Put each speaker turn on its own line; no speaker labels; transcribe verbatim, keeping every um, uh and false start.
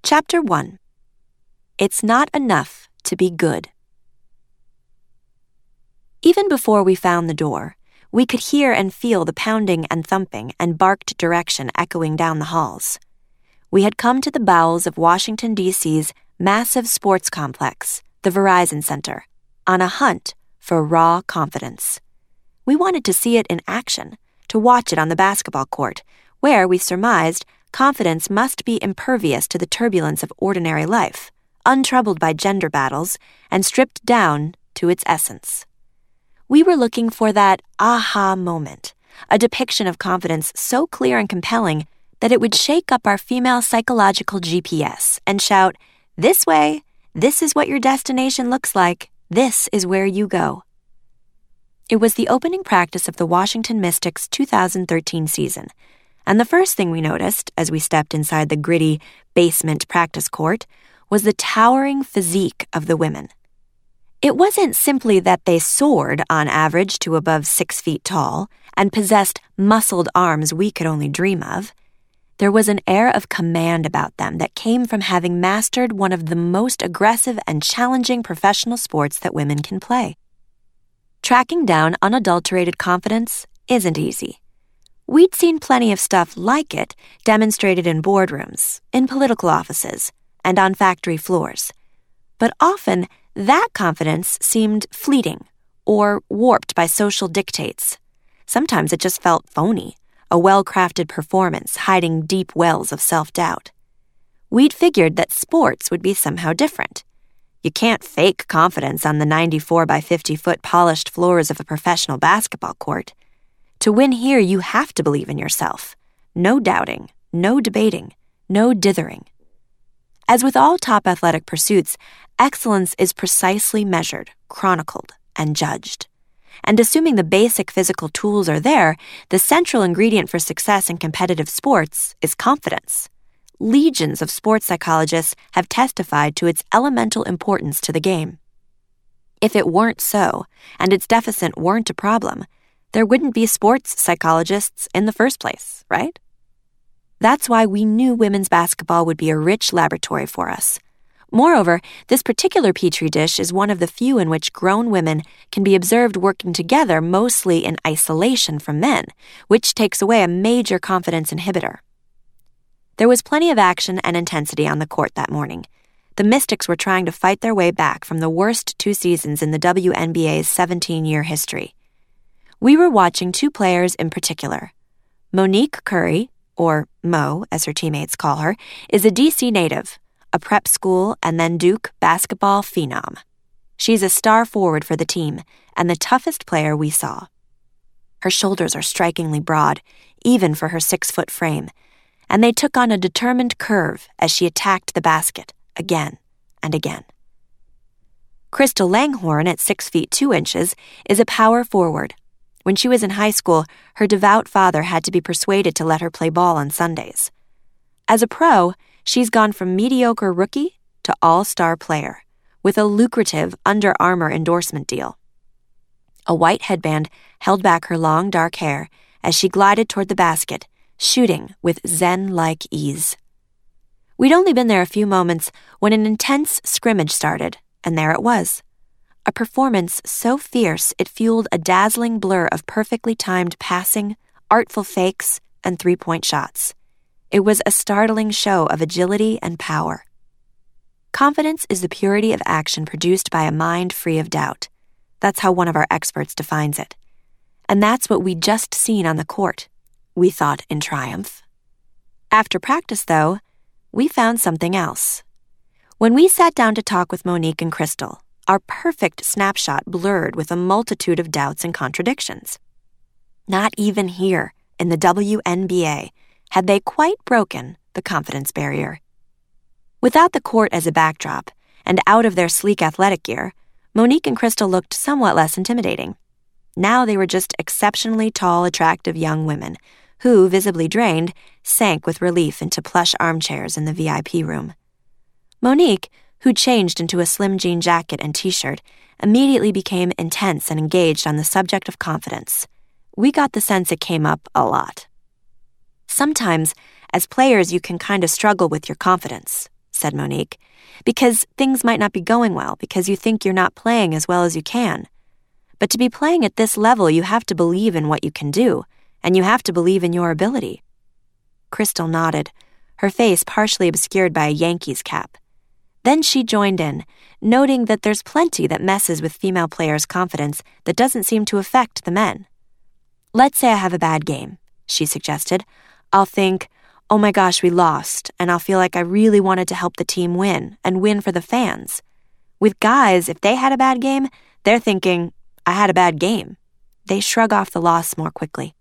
Chapter one. It's not enough to be good. Even before we found the door, we could hear and feel the pounding and thumping and barked direction echoing down the halls. We had come to the bowels of Washington, D C's massive sports complex, the Verizon Center, on a hunt for raw confidence. We wanted to see it in action, to watch it on the basketball court, where, we surmised, confidence must be impervious to the turbulence of ordinary life, untroubled by gender battles, and stripped down to its essence. We were looking for that aha moment, a depiction of confidence so clear and compelling that it would shake up our female psychological G P S and shout, "This way, this is what your destination looks like, this is where you go." It was the opening practice of the Washington Mystics two thousand thirteen season, and the first thing we noticed as we stepped inside the gritty basement practice court was the towering physique of the women. It wasn't simply that they soared, on average, to above six feet tall and possessed muscled arms we could only dream of. There was an air of command about them that came from having mastered one of the most aggressive and challenging professional sports that women can play. Tracking down unadulterated confidence isn't easy. We'd seen plenty of stuff like it demonstrated in boardrooms, in political offices, and on factory floors. But often, that confidence seemed fleeting or warped by social dictates. Sometimes it just felt phony, a well-crafted performance hiding deep wells of self-doubt. We'd figured that sports would be somehow different. You can't fake confidence on the ninety-four by fifty foot polished floors of a professional basketball court. To win here, you have to believe in yourself. No doubting, no debating, no dithering. As with all top athletic pursuits, excellence is precisely measured, chronicled, and judged. And assuming the basic physical tools are there, the central ingredient for success in competitive sports is confidence. Legions of sports psychologists have testified to its elemental importance to the game. If it weren't so, and its deficit weren't a problem, there wouldn't be sports psychologists in the first place, right? That's why we knew women's basketball would be a rich laboratory for us. Moreover, this particular petri dish is one of the few in which grown women can be observed working together mostly in isolation from men, which takes away a major confidence inhibitor. There was plenty of action and intensity on the court that morning. The Mystics were trying to fight their way back from the worst two seasons in the W N B A's seventeen-year history. We were watching two players in particular. Monique Curry, or Mo, as her teammates call her, is a D C native, a prep school and then Duke basketball phenom. She's a star forward for the team and the toughest player we saw. Her shoulders are strikingly broad, even for her six-foot frame, and they took on a determined curve as she attacked the basket again and again. Crystal Langhorne, at six feet two inches, is a power forward. When she was in high school, her devout father had to be persuaded to let her play ball on Sundays. As a pro, she's gone from mediocre rookie to all-star player, with a lucrative Under Armour endorsement deal. A white headband held back her long, dark hair as she glided toward the basket, shooting with zen-like ease. We'd only been there a few moments when an intense scrimmage started, and there it was. A performance so fierce it fueled a dazzling blur of perfectly timed passing, artful fakes, and three-point shots. It was a startling show of agility and power. Confidence is the purity of action produced by a mind free of doubt. That's how one of our experts defines it. And that's what we'd just seen on the court, we thought in triumph. After practice, though, we found something else. When we sat down to talk with Monique and Crystal, our perfect snapshot blurred with a multitude of doubts and contradictions. Not even here, in the W N B A, had they quite broken the confidence barrier. Without the court as a backdrop, and out of their sleek athletic gear, Monique and Crystal looked somewhat less intimidating. Now they were just exceptionally tall, attractive young women, who, visibly drained, sank with relief into plush armchairs in the V I P room. Monique, who changed into a slim jean jacket and t-shirt, immediately became intense and engaged on the subject of confidence. We got the sense it came up a lot. Sometimes, as players, you can kind of struggle with your confidence, said Monique, because things might not be going well because you think you're not playing as well as you can. But to be playing at this level, you have to believe in what you can do, and you have to believe in your ability. Crystal nodded, her face partially obscured by a Yankees cap. Then she joined in, noting that there's plenty that messes with female players' confidence that doesn't seem to affect the men. Let's say I have a bad game, she suggested. I'll think, oh my gosh, we lost, and I'll feel like I really wanted to help the team win and win for the fans. With guys, if they had a bad game, they're thinking, I had a bad game. They shrug off the loss more quickly.